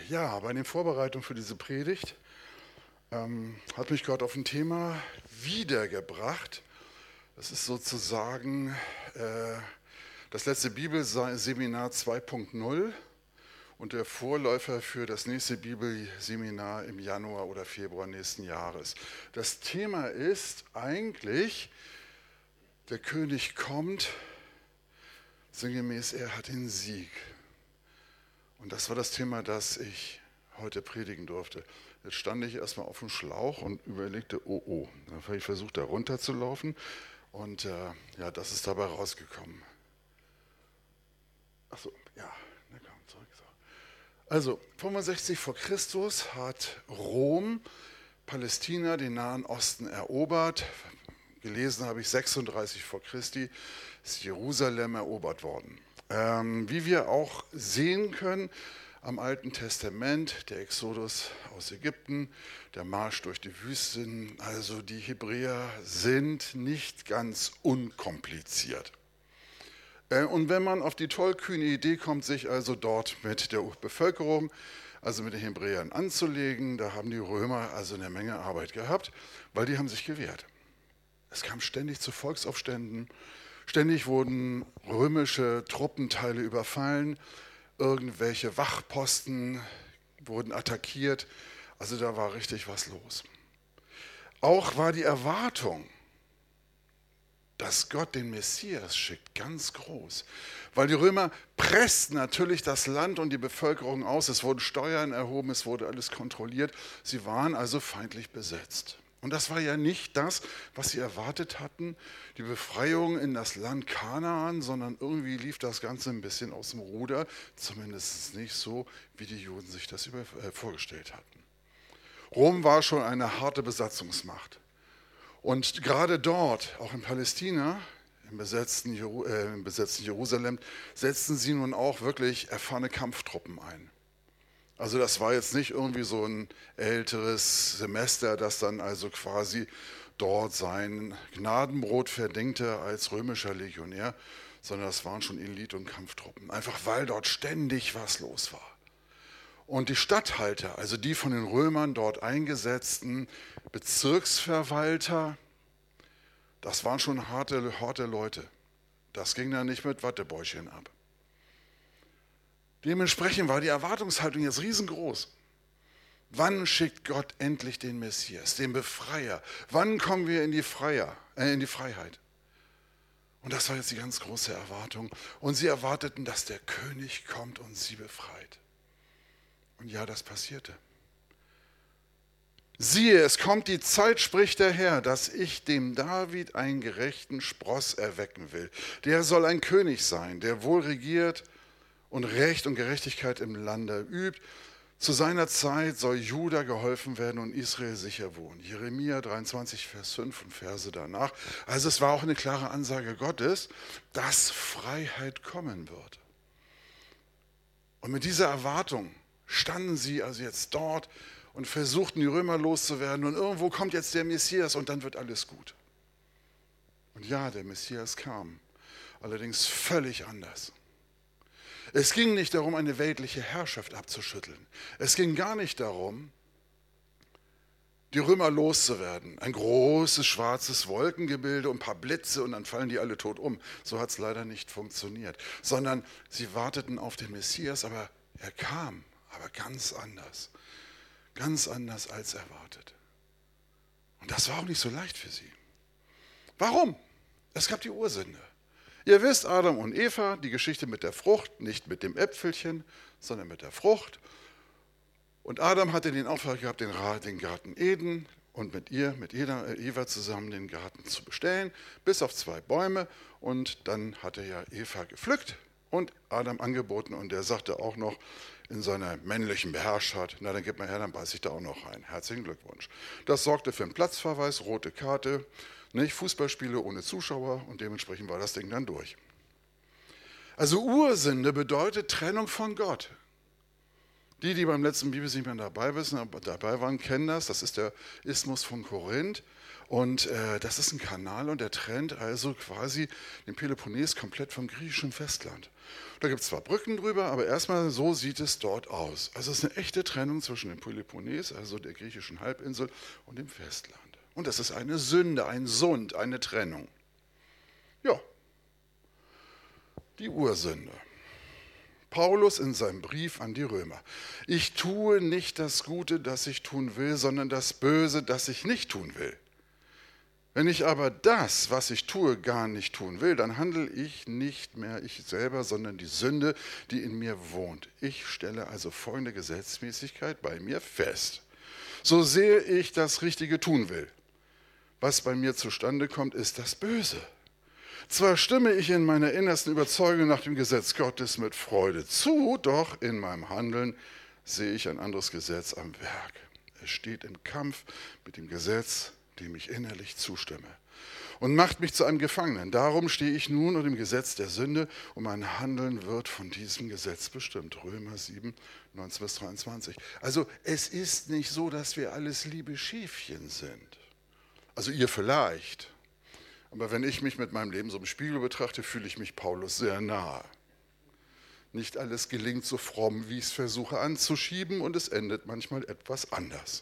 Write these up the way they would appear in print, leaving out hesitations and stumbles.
Ja, bei den Vorbereitungen für diese Predigt hat mich Gott auf ein Thema wiedergebracht. Das ist sozusagen das letzte Bibelseminar 2.0 und der Vorläufer für das nächste Bibelseminar im Januar oder Februar nächsten Jahres. Das Thema ist eigentlich, der König kommt, sinngemäß, er hat den Sieg. Und das war das Thema, das ich heute predigen durfte. Jetzt stand ich erstmal auf dem Schlauch und überlegte, oh. Dann habe ich versucht, da runterzulaufen und ja, das ist dabei rausgekommen. Achso, ja, na komm, zurück. So. Also, 65 vor Christus hat Rom Palästina, den Nahen Osten, erobert. Gelesen habe ich 36 vor Christi, ist Jerusalem erobert worden. Wie wir auch sehen können am Alten Testament, der Exodus aus Ägypten, der Marsch durch die Wüsten, also die Hebräer sind nicht ganz unkompliziert. Und wenn man auf die tollkühne Idee kommt, sich also dort mit der Bevölkerung, also mit den Hebräern anzulegen, da haben die Römer also eine Menge Arbeit gehabt, weil die haben sich gewehrt. Es kam ständig zu Volksaufständen. Ständig wurden römische Truppenteile überfallen, irgendwelche Wachposten wurden attackiert, also da war richtig was los. Auch war die Erwartung, dass Gott den Messias schickt, ganz groß, weil die Römer pressten natürlich das Land und die Bevölkerung aus, es wurden Steuern erhoben, es wurde alles kontrolliert, sie waren also feindlich besetzt. Und das war ja nicht das, was sie erwartet hatten, die Befreiung in das Land Kanaan, sondern irgendwie lief das Ganze ein bisschen aus dem Ruder, zumindest nicht so, wie die Juden sich das vorgestellt hatten. Rom war schon eine harte Besatzungsmacht. Und gerade dort, auch in Palästina, im besetzten Jerusalem, setzten sie nun auch wirklich erfahrene Kampftruppen ein. Also das war jetzt nicht irgendwie so ein älteres Semester, das dann also quasi dort sein Gnadenbrot verdingte als römischer Legionär, sondern das waren schon Elite- und Kampftruppen, einfach weil dort ständig was los war. Und die Statthalter, also die von den Römern dort eingesetzten Bezirksverwalter, das waren schon harte Leute. Das ging dann nicht mit Wattebäuschen ab. Dementsprechend war die Erwartungshaltung jetzt riesengroß. Wann schickt Gott endlich den Messias, den Befreier? Wann kommen wir in die Freiheit? Und das war jetzt die ganz große Erwartung. Und sie erwarteten, dass der König kommt und sie befreit. Und ja, das passierte. Siehe, es kommt die Zeit, spricht der Herr, dass ich dem David einen gerechten Spross erwecken will. Der soll ein König sein, der wohl regiert und Recht und Gerechtigkeit im Lande übt. Zu seiner Zeit soll Juda geholfen werden und Israel sicher wohnen. Jeremia 23, Vers 5 und Verse danach. Also es war auch eine klare Ansage Gottes, dass Freiheit kommen wird. Und mit dieser Erwartung standen sie also jetzt dort und versuchten die Römer loszuwerden. Und irgendwo kommt jetzt der Messias und dann wird alles gut. Und ja, der Messias kam, allerdings völlig anders. Es ging nicht darum, eine weltliche Herrschaft abzuschütteln. Es ging gar nicht darum, die Römer loszuwerden. Ein großes schwarzes Wolkengebilde und ein paar Blitze und dann fallen die alle tot um. So hat es leider nicht funktioniert. Sondern sie warteten auf den Messias, aber er kam, aber ganz anders. Ganz anders als erwartet. Und das war auch nicht so leicht für sie. Warum? Es gab die Ursünde. Ihr wisst, Adam und Eva, die Geschichte mit der Frucht, nicht mit dem Äpfelchen, sondern mit der Frucht. Und Adam hatte den Auftrag gehabt, den Garten Eden und mit Eva zusammen den Garten zu bestellen, bis auf 2 Bäume. Und dann hatte ja Eva gepflückt und Adam angeboten und der sagte auch noch in seiner männlichen Beherrschtheit, na dann gib mal her, dann beiß ich da auch noch rein. Herzlichen Glückwunsch. Das sorgte für einen Platzverweis, rote Karte. Nicht Fußballspiele ohne Zuschauer und dementsprechend war das Ding dann durch. Also Ursünde bedeutet Trennung von Gott. Die beim letzten Bibelseminar dabei waren, kennen das. Das ist der Isthmus von Korinth. Und das ist ein Kanal und der trennt also quasi den Peloponnes komplett vom griechischen Festland. Da gibt es zwar Brücken drüber, aber erstmal so sieht es dort aus. Also es ist eine echte Trennung zwischen dem Peloponnes, also der griechischen Halbinsel, und dem Festland. Und das ist eine Sünde, ein Sund, eine Trennung. Ja, die Ursünde. Paulus in seinem Brief an die Römer. Ich tue nicht das Gute, das ich tun will, sondern das Böse, das ich nicht tun will. Wenn ich aber das, was ich tue, gar nicht tun will, dann handle ich nicht mehr ich selber, sondern die Sünde, die in mir wohnt. Ich stelle also folgende Gesetzmäßigkeit bei mir fest. So sehr ich das Richtige tun will, was bei mir zustande kommt, ist das Böse. Zwar stimme ich in meiner innersten Überzeugung nach dem Gesetz Gottes mit Freude zu, doch in meinem Handeln sehe ich ein anderes Gesetz am Werk. Es steht im Kampf mit dem Gesetz, dem ich innerlich zustimme, und macht mich zu einem Gefangenen. Darum stehe ich nun unter dem Gesetz der Sünde und mein Handeln wird von diesem Gesetz bestimmt. Römer 7, 19 bis 23. Also es ist nicht so, dass wir alles liebe Schäfchen sind. Also ihr vielleicht. Aber wenn ich mich mit meinem Leben so im Spiegel betrachte, fühle ich mich Paulus sehr nahe. Nicht alles gelingt so fromm, wie ich es versuche anzuschieben, und es endet manchmal etwas anders.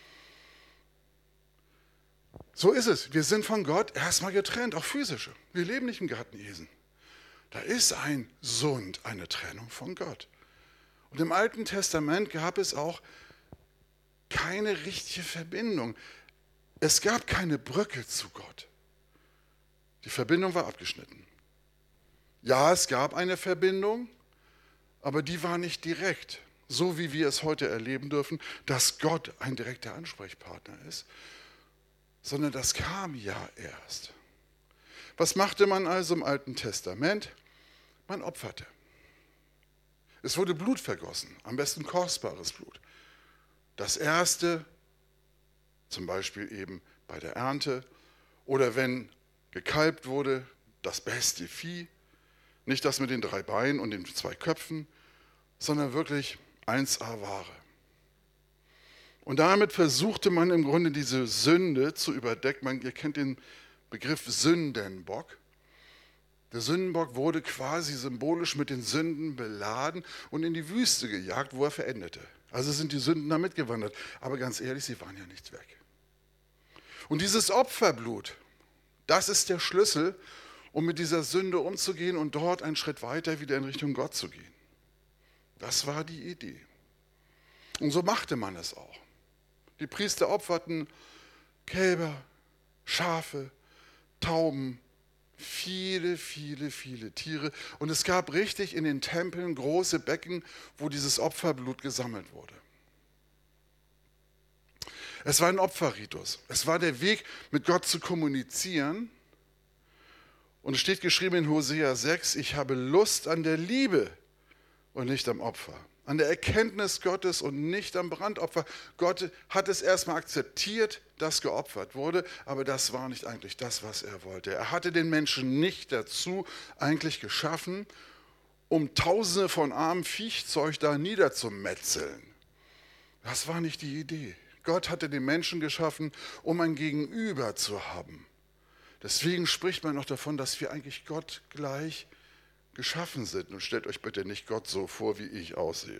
So ist es. Wir sind von Gott erstmal getrennt, auch physisch. Wir leben nicht im Garten Eden. Da ist ein Sund, eine Trennung von Gott. Und im Alten Testament gab es auch keine richtige Verbindung. Es gab keine Brücke zu Gott. Die Verbindung war abgeschnitten. Ja, es gab eine Verbindung, aber die war nicht direkt, so wie wir es heute erleben dürfen, dass Gott ein direkter Ansprechpartner ist, sondern das kam ja erst. Was machte man also im Alten Testament? Man opferte. Es wurde Blut vergossen, am besten kostbares Blut. Das erste, zum Beispiel eben bei der Ernte, oder wenn gekalbt wurde, das beste Vieh, nicht das mit den 3 Beinen und den 2 Köpfen, sondern wirklich 1A Ware. Und damit versuchte man im Grunde diese Sünde zu überdecken. Ihr kennt den Begriff Sündenbock. Der Sündenbock wurde quasi symbolisch mit den Sünden beladen und in die Wüste gejagt, wo er verendete. Also sind die Sünden da mitgewandert. Aber ganz ehrlich, sie waren ja nicht weg. Und dieses Opferblut, das ist der Schlüssel, um mit dieser Sünde umzugehen und dort einen Schritt weiter wieder in Richtung Gott zu gehen. Das war die Idee. Und so machte man es auch. Die Priester opferten Kälber, Schafe, Tauben, viele, viele, viele Tiere. Und es gab richtig in den Tempeln große Becken, wo dieses Opferblut gesammelt wurde. Es war ein Opferritus. Es war der Weg, mit Gott zu kommunizieren. Und es steht geschrieben in Hosea 6, ich habe Lust an der Liebe und nicht am Opfer. An der Erkenntnis Gottes und nicht am Brandopfer. Gott hat es erstmal akzeptiert, dass geopfert wurde, aber das war nicht eigentlich das, was er wollte. Er hatte den Menschen nicht dazu eigentlich geschaffen, um Tausende von armen Viehzeug da niederzumetzeln. Das war nicht die Idee. Gott hatte den Menschen geschaffen, um ein Gegenüber zu haben. Deswegen spricht man noch davon, dass wir eigentlich Gott gleich geschaffen sind. Und stellt euch bitte nicht Gott so vor, wie ich aussehe.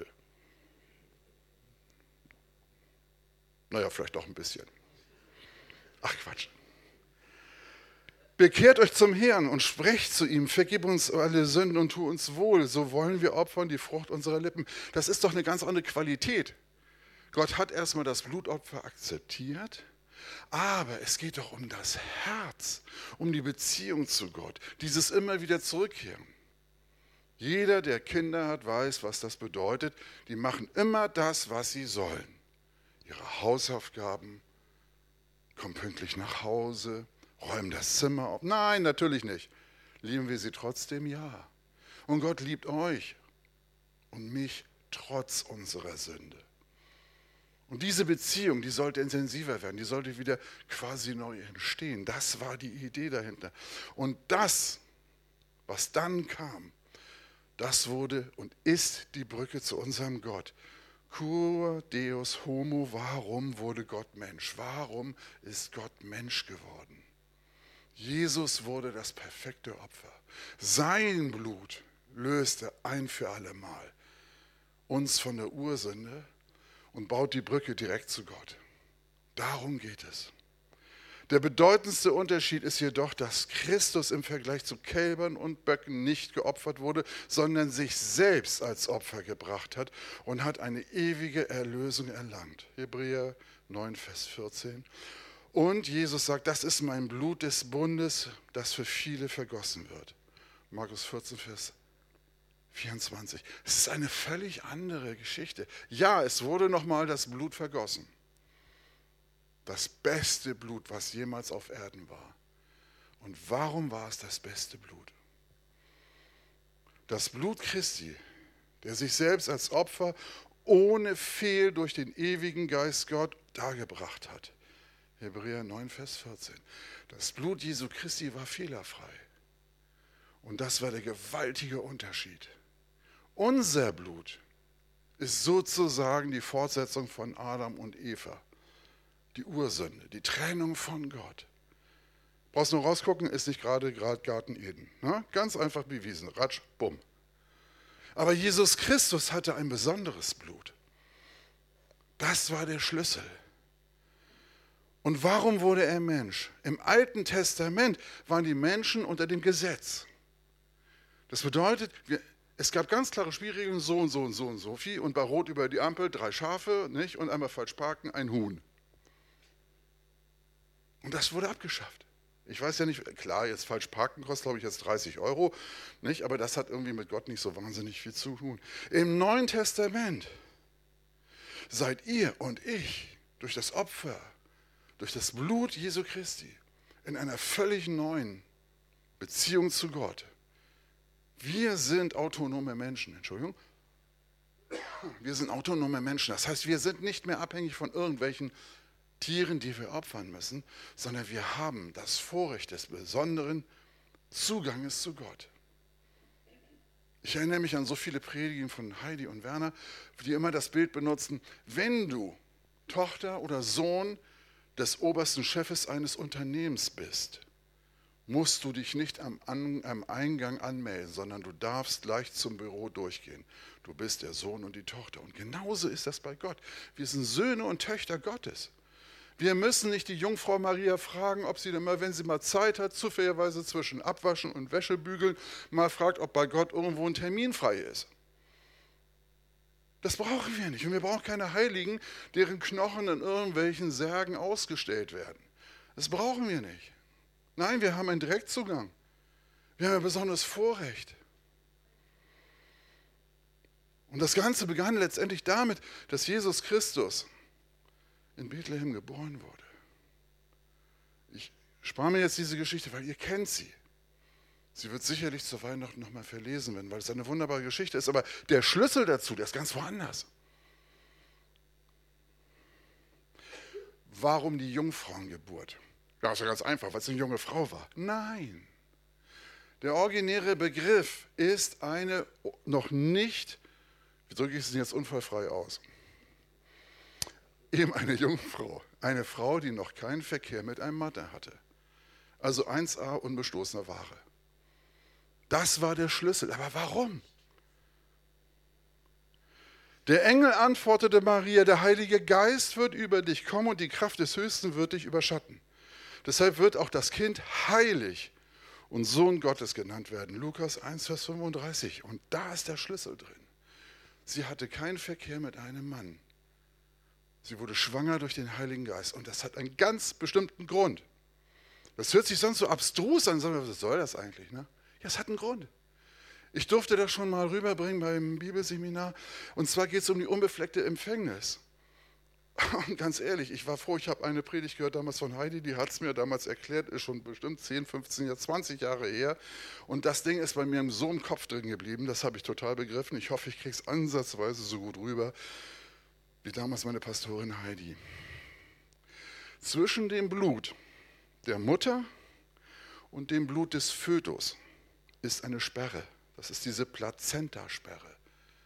Naja, vielleicht auch ein bisschen. Ach Quatsch. Bekehrt euch zum Herrn und sprecht zu ihm, vergib uns alle Sünden und tu uns wohl, so wollen wir opfern die Frucht unserer Lippen. Das ist doch eine ganz andere Qualität. Gott hat erstmal das Blutopfer akzeptiert, aber es geht doch um das Herz, um die Beziehung zu Gott, dieses immer wieder zurückkehren. Jeder, der Kinder hat, weiß, was das bedeutet. Die machen immer das, was sie sollen. Ihre Hausaufgaben, kommen pünktlich nach Hause, räumen das Zimmer auf. Nein, natürlich nicht. Lieben wir sie trotzdem? Ja. Und Gott liebt euch und mich trotz unserer Sünde. Und diese Beziehung, die sollte intensiver werden, die sollte wieder quasi neu entstehen. Das war die Idee dahinter. Und das, was dann kam, das wurde und ist die Brücke zu unserem Gott. Cur Deus homo, warum wurde Gott Mensch? Warum ist Gott Mensch geworden? Jesus wurde das perfekte Opfer. Sein Blut löste ein für alle Mal uns von der Ursünde und baut die Brücke direkt zu Gott. Darum geht es. Der bedeutendste Unterschied ist jedoch, dass Christus im Vergleich zu Kälbern und Böcken nicht geopfert wurde, sondern sich selbst als Opfer gebracht hat und hat eine ewige Erlösung erlangt. Hebräer 9, Vers 14. Und Jesus sagt, das ist mein Blut des Bundes, das für viele vergossen wird. Markus 14, Vers 24. Es ist eine völlig andere Geschichte. Ja, es wurde nochmal das Blut vergossen. Das beste Blut, was jemals auf Erden war. Und warum war es das beste Blut? Das Blut Christi, der sich selbst als Opfer ohne Fehl durch den ewigen Geist Gott dargebracht hat. Hebräer 9, Vers 14. Das Blut Jesu Christi war fehlerfrei. Und das war der gewaltige Unterschied. Unser Blut ist sozusagen die Fortsetzung von Adam und Eva. Die Ursünde, die Trennung von Gott. Brauchst nur rausgucken, ist nicht gerade Garten Eden. Ne? Ganz einfach bewiesen. Ratsch, bumm. Aber Jesus Christus hatte ein besonderes Blut. Das war der Schlüssel. Und warum wurde er Mensch? Im Alten Testament waren die Menschen unter dem Gesetz. Das bedeutet, es gab ganz klare Spielregeln, so und so und so und so viel. Und bei Rot über die Ampel 3 Schafe, nicht? Und einmal falsch parken, ein Huhn. Und das wurde abgeschafft. Ich weiß ja nicht, klar, jetzt falsch parken kostet, glaube ich, jetzt 30 €, nicht? Aber das hat irgendwie mit Gott nicht so wahnsinnig viel zu tun. Im Neuen Testament seid ihr und ich durch das Opfer, durch das Blut Jesu Christi in einer völlig neuen Beziehung zu Gott. Wir sind autonome Menschen, Entschuldigung. Wir sind autonome Menschen. Das heißt, wir sind nicht mehr abhängig von irgendwelchen Tieren, die wir opfern müssen, sondern wir haben das Vorrecht des besonderen Zuganges zu Gott. Ich erinnere mich an so viele Predigten von Heidi und Werner, die immer das Bild benutzen, wenn du Tochter oder Sohn des obersten Chefes eines Unternehmens bist, musst du dich nicht am Eingang anmelden, sondern du darfst gleich zum Büro durchgehen. Du bist der Sohn und die Tochter. Und genauso ist das bei Gott. Wir sind Söhne und Töchter Gottes. Wir müssen nicht die Jungfrau Maria fragen, ob sie dann mal, wenn sie mal Zeit hat, zufälligerweise zwischen Abwaschen und Wäschebügeln, mal fragt, ob bei Gott irgendwo ein Termin frei ist. Das brauchen wir nicht. Und wir brauchen keine Heiligen, deren Knochen in irgendwelchen Särgen ausgestellt werden. Das brauchen wir nicht. Nein, wir haben einen Direktzugang. Wir haben ein besonderes Vorrecht. Und das Ganze begann letztendlich damit, dass Jesus Christus in Bethlehem geboren wurde. Ich spare mir jetzt diese Geschichte, weil ihr kennt sie. Sie wird sicherlich zur Weihnachten nochmal verlesen werden, weil es eine wunderbare Geschichte ist. Aber der Schlüssel dazu, der ist ganz woanders. Warum die Jungfrauengeburt? Ja, ist ja ganz einfach, weil es eine junge Frau war. Nein. Der originäre Begriff ist eine noch nicht, wie drücke ich es denn jetzt unfallfrei aus? Eben eine Jungfrau, eine Frau, die noch keinen Verkehr mit einem Mann hatte. Also 1a unbestoßener Ware. Das war der Schlüssel. Aber warum? Der Engel antwortete Maria, der Heilige Geist wird über dich kommen und die Kraft des Höchsten wird dich überschatten. Deshalb wird auch das Kind heilig und Sohn Gottes genannt werden. Lukas 1, Vers 35. Und da ist der Schlüssel drin. Sie hatte keinen Verkehr mit einem Mann. Sie wurde schwanger durch den Heiligen Geist. Und das hat einen ganz bestimmten Grund. Das hört sich sonst so abstrus an. Was soll das eigentlich? Ne? Ja, es hat einen Grund. Ich durfte das schon mal rüberbringen beim Bibelseminar. Und zwar geht es um die unbefleckte Empfängnis. Und ganz ehrlich, ich war froh, ich habe eine Predigt gehört damals von Heidi, die hat es mir damals erklärt, ist schon bestimmt 10, 15, 20 Jahre her. Und das Ding ist bei mir so im Kopf drin geblieben, das habe ich total begriffen. Ich hoffe, ich kriege es ansatzweise so gut rüber, wie damals meine Pastorin Heidi. Zwischen dem Blut der Mutter und dem Blut des Fötus ist eine Sperre. Das ist diese Plazenta-Sperre.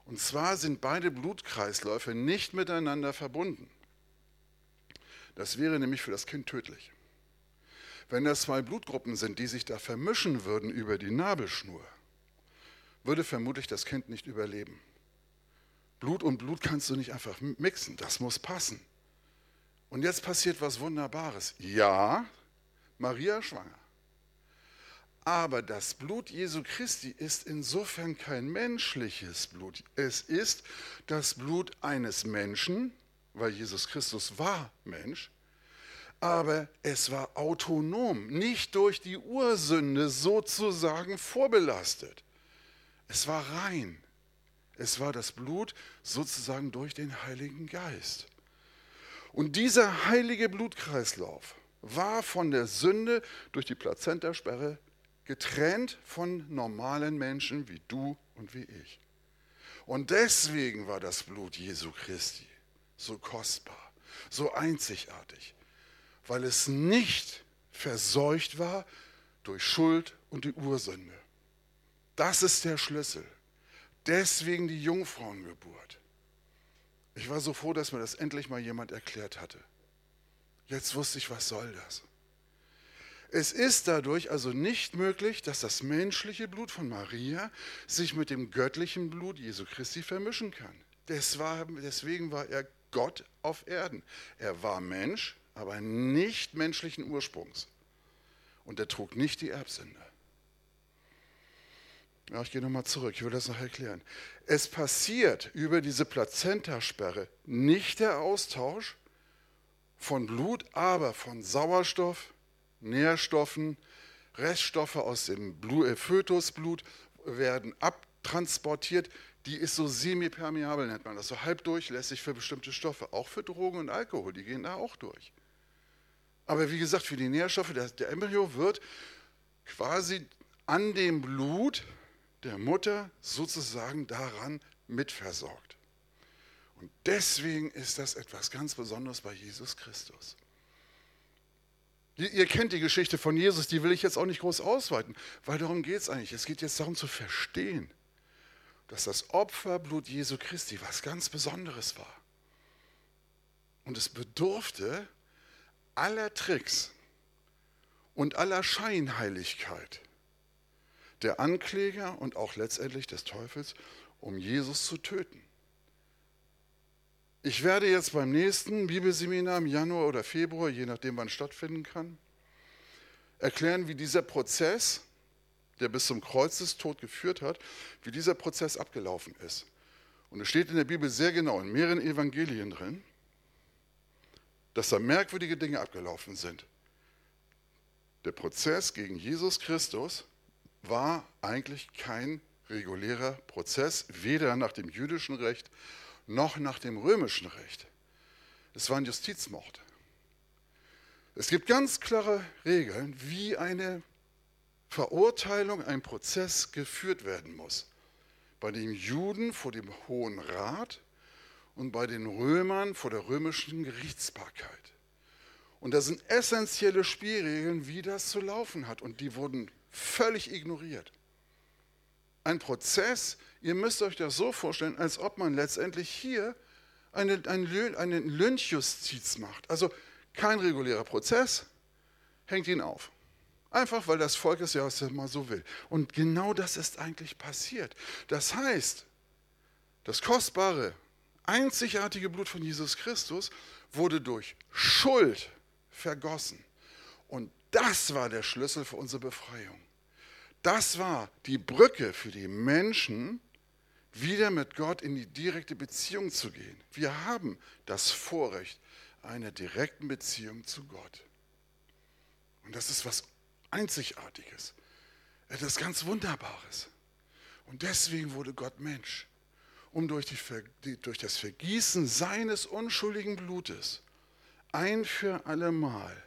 Und zwar sind beide Blutkreisläufe nicht miteinander verbunden. Das wäre nämlich für das Kind tödlich. Wenn das zwei Blutgruppen sind, die sich da vermischen würden über die Nabelschnur, würde vermutlich das Kind nicht überleben. Blut und Blut kannst du nicht einfach mixen, das muss passen. Und jetzt passiert was Wunderbares. Ja, Maria ist schwanger. Aber das Blut Jesu Christi ist insofern kein menschliches Blut. Es ist das Blut eines Menschen, weil Jesus Christus war Mensch, aber es war autonom, nicht durch die Ursünde sozusagen vorbelastet. Es war rein. Es war das Blut sozusagen durch den Heiligen Geist. Und dieser heilige Blutkreislauf war von der Sünde durch die Plazentasperre getrennt von normalen Menschen wie du und wie ich. Und deswegen war das Blut Jesu Christi so kostbar, so einzigartig, weil es nicht verseucht war durch Schuld und die Ursünde. Das ist der Schlüssel. Deswegen die Jungfrauengeburt. Ich war so froh, dass mir das endlich mal jemand erklärt hatte. Jetzt wusste ich, was soll das? Es ist dadurch also nicht möglich, dass das menschliche Blut von Maria sich mit dem göttlichen Blut Jesu Christi vermischen kann. Deswegen war er Gott auf Erden. Er war Mensch, aber nicht menschlichen Ursprungs. Und er trug nicht die Erbsünde. Ja, ich gehe nochmal zurück, ich will das noch erklären. Es passiert über diese Plazentasperre nicht der Austausch von Blut, aber von Sauerstoff, Nährstoffen, Reststoffe aus dem Fötusblut werden abtransportiert. Die ist so semipermeabel, nennt man das, so halbdurchlässig für bestimmte Stoffe, auch für Drogen und Alkohol, die gehen da auch durch. Aber wie gesagt, für die Nährstoffe, der Embryo wird quasi an dem Blut der Mutter sozusagen daran mitversorgt. Und deswegen ist das etwas ganz Besonderes bei Jesus Christus. Ihr kennt die Geschichte von Jesus, die will ich jetzt auch nicht groß ausweiten, weil darum geht es eigentlich. Es geht jetzt darum zu verstehen, dass das Opferblut Jesu Christi was ganz Besonderes war. Und es bedurfte aller Tricks und aller Scheinheiligkeit der Ankläger und auch letztendlich des Teufels, um Jesus zu töten. Ich werde jetzt beim nächsten Bibelseminar im Januar oder Februar, je nachdem wann stattfinden kann, erklären, wie dieser Prozess, der bis zum Kreuzestod geführt hat, wie dieser Prozess abgelaufen ist. Und es steht in der Bibel sehr genau, in mehreren Evangelien drin, dass da merkwürdige Dinge abgelaufen sind. Der Prozess gegen Jesus Christus war eigentlich kein regulärer Prozess, weder nach dem jüdischen Recht noch nach dem römischen Recht. Es war ein Justizmord. Es gibt ganz klare Regeln, wie eine Verurteilung, ein Prozess geführt werden muss. Bei den Juden vor dem Hohen Rat und bei den Römern vor der römischen Gerichtsbarkeit. Und da sind essentielle Spielregeln, wie das zu laufen hat. Und die wurden völlig ignoriert. Ein Prozess, ihr müsst euch das so vorstellen, als ob man letztendlich hier einen Lynchjustiz macht. Also kein regulärer Prozess, hängt ihn auf. Einfach, weil das Volk es ja mal so will. Und genau das ist eigentlich passiert. Das heißt, das kostbare, einzigartige Blut von Jesus Christus wurde durch Schuld vergossen. Und das war der Schlüssel für unsere Befreiung. Das war die Brücke für die Menschen, wieder mit Gott in die direkte Beziehung zu gehen. Wir haben das Vorrecht einer direkten Beziehung zu Gott. Und das ist was Einzigartiges, etwas ganz Wunderbares. Und deswegen wurde Gott Mensch, um durch das Vergießen seines unschuldigen Blutes ein für allemal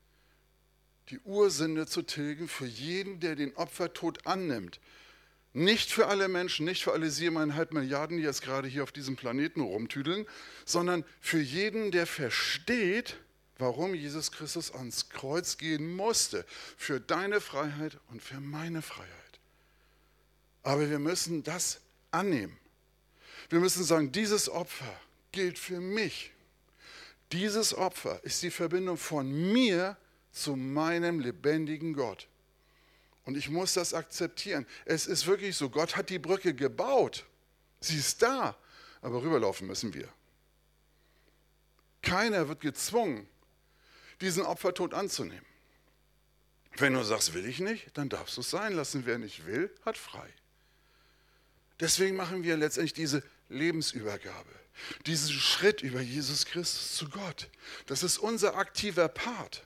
die Ursünde zu tilgen für jeden, der den Opfertod annimmt. Nicht für alle Menschen, nicht für alle 7,5 Milliarden, die jetzt gerade hier auf diesem Planeten rumtüdeln, sondern für jeden, der versteht, warum Jesus Christus ans Kreuz gehen musste. Für deine Freiheit und für meine Freiheit. Aber wir müssen das annehmen. Wir müssen sagen, dieses Opfer gilt für mich. Dieses Opfer ist die Verbindung von mir zu meinem lebendigen Gott. Und ich muss das akzeptieren. Es ist wirklich so, Gott hat die Brücke gebaut. Sie ist da, aber rüberlaufen müssen wir. Keiner wird gezwungen, diesen Opfertod anzunehmen. Wenn du sagst, will ich nicht, dann darfst du es sein lassen. Wer nicht will, hat frei. Deswegen machen wir letztendlich diese Lebensübergabe, diesen Schritt über Jesus Christus zu Gott. Das ist unser aktiver Part.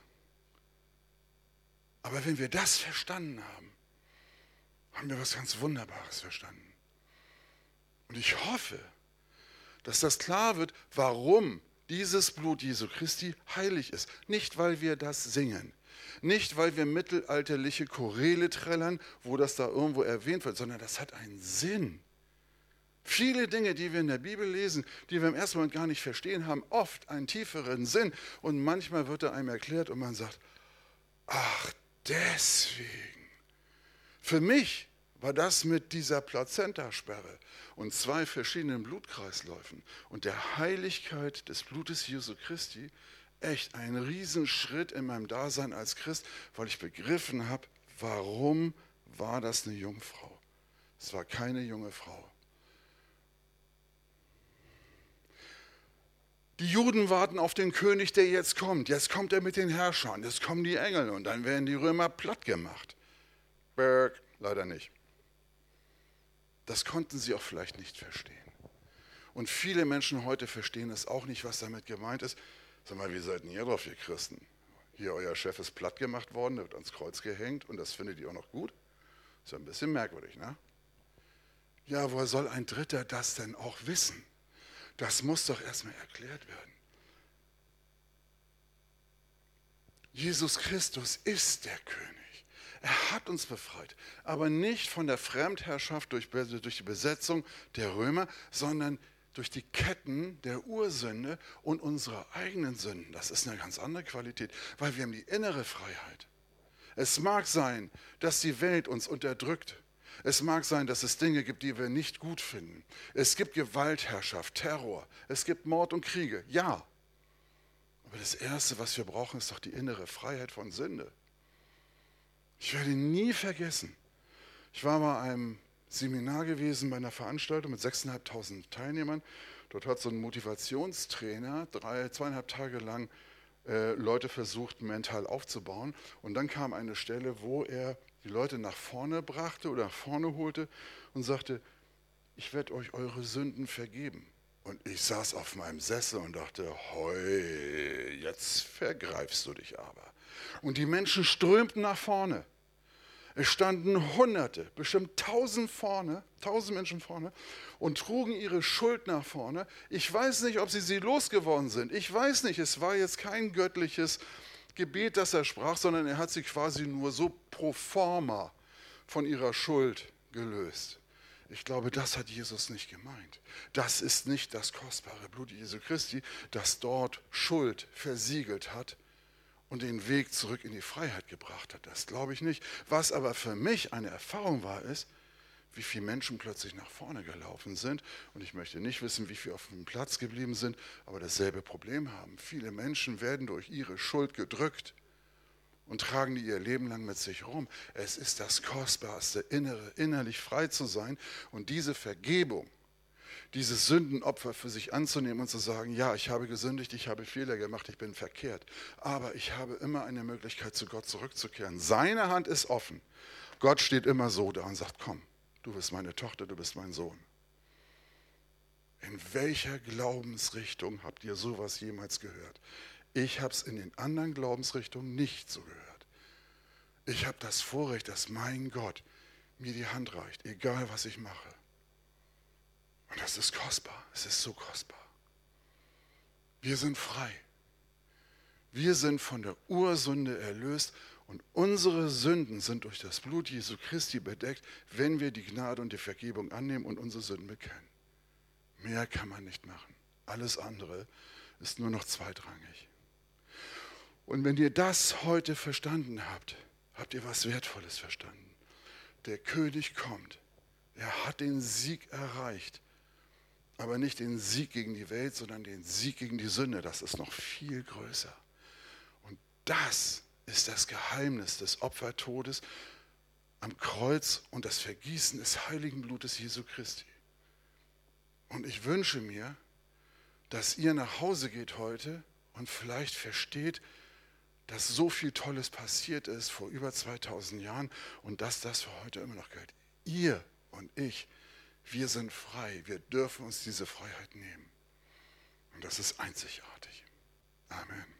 Aber wenn wir das verstanden haben, haben wir was ganz Wunderbares verstanden. Und ich hoffe, dass das klar wird, warum dieses Blut Jesu Christi heilig ist. Nicht, weil wir das singen, nicht, weil wir mittelalterliche Choräle trällern, wo das da irgendwo erwähnt wird, sondern das hat einen Sinn. Viele Dinge, die wir in der Bibel lesen, die wir im ersten Moment gar nicht verstehen, haben oft einen tieferen Sinn. Und manchmal wird er einem erklärt und man sagt, ach, deswegen. Für mich war das mit dieser Plazentasperre und 2 verschiedenen Blutkreisläufen und der Heiligkeit des Blutes Jesu Christi echt ein Riesenschritt in meinem Dasein als Christ, weil ich begriffen habe, warum war das eine Jungfrau? Es war keine junge Frau. Die Juden warten auf den König, der jetzt kommt. Jetzt kommt er mit den Herrschern, jetzt kommen die Engel und dann werden die Römer platt gemacht. Berg, leider nicht. Das konnten sie auch vielleicht nicht verstehen. Und viele Menschen heute verstehen es auch nicht, was damit gemeint ist. Sag mal, wie seid ihr drauf, ihr Christen? Hier, euer Chef ist platt gemacht worden, der wird ans Kreuz gehängt und das findet ihr auch noch gut? Ist ja ein bisschen merkwürdig, ne? Ja, woher soll ein Dritter das denn auch wissen? Das muss doch erstmal erklärt werden. Jesus Christus ist der König. Er hat uns befreit, aber nicht von der Fremdherrschaft durch die Besetzung der Römer, sondern durch die Ketten der Ursünde und unserer eigenen Sünden. Das ist eine ganz andere Qualität, weil wir haben die innere Freiheit. Es mag sein, dass die Welt uns unterdrückt. Es mag sein, dass es Dinge gibt, die wir nicht gut finden. Es gibt Gewaltherrschaft, Terror, es gibt Mord und Kriege, ja. Aber das Erste, was wir brauchen, ist doch die innere Freiheit von Sünde. Ich werde nie vergessen, ich war bei einem Seminar gewesen, bei einer Veranstaltung mit 6.500 Teilnehmern. Dort hat so ein Motivationstrainer 2,5 Tage lang Leute versucht, mental aufzubauen. Und dann kam eine Stelle, wo er die Leute nach vorne brachte oder nach vorne holte und sagte, ich werde euch eure Sünden vergeben. Und ich saß auf meinem Sessel und dachte, hoi, jetzt vergreifst du dich aber. Und die Menschen strömten nach vorne. Es standen Hunderte, bestimmt 1000 Menschen vorne und trugen ihre Schuld nach vorne. Ich weiß nicht, ob sie losgeworden sind. Ich weiß nicht, es war jetzt kein göttliches Gebet, das er sprach, sondern er hat sie quasi nur so pro forma von ihrer Schuld gelöst. Ich glaube, das hat Jesus nicht gemeint. Das ist nicht das kostbare Blut Jesu Christi, das dort Schuld versiegelt hat und den Weg zurück in die Freiheit gebracht hat. Das glaube ich nicht. Was aber für mich eine Erfahrung war, ist, wie viele Menschen plötzlich nach vorne gelaufen sind. Und ich möchte nicht wissen, wie viele auf dem Platz geblieben sind, aber dasselbe Problem haben. Viele Menschen werden durch ihre Schuld gedrückt und tragen die ihr Leben lang mit sich rum. Es ist das Kostbarste, innerlich frei zu sein und diese Vergebung, dieses Sündenopfer für sich anzunehmen und zu sagen, ja, ich habe gesündigt, ich habe Fehler gemacht, ich bin verkehrt. Aber ich habe immer eine Möglichkeit, zu Gott zurückzukehren. Seine Hand ist offen. Gott steht immer so da und sagt, komm, du bist meine Tochter, du bist mein Sohn. In welcher Glaubensrichtung habt ihr sowas jemals gehört? Ich habe es in den anderen Glaubensrichtungen nicht so gehört. Ich habe das Vorrecht, dass mein Gott mir die Hand reicht, egal was ich mache. Und das ist kostbar, es ist so kostbar. Wir sind frei. Wir sind von der Ursünde erlöst und unsere Sünden sind durch das Blut Jesu Christi bedeckt, wenn wir die Gnade und die Vergebung annehmen und unsere Sünden bekennen. Mehr kann man nicht machen. Alles andere ist nur noch zweitrangig. Und wenn ihr das heute verstanden habt, habt ihr was Wertvolles verstanden. Der König kommt. Er hat den Sieg erreicht. Aber nicht den Sieg gegen die Welt, sondern den Sieg gegen die Sünde. Das ist noch viel größer. Und das ist das Geheimnis des Opfertodes am Kreuz und das Vergießen des heiligen Blutes Jesu Christi. Und ich wünsche mir, dass ihr nach Hause geht heute und vielleicht versteht, dass so viel Tolles passiert ist vor über 2000 Jahren und dass das für heute immer noch gilt. Ihr und ich, wir sind frei. Wir dürfen uns diese Freiheit nehmen. Und das ist einzigartig. Amen.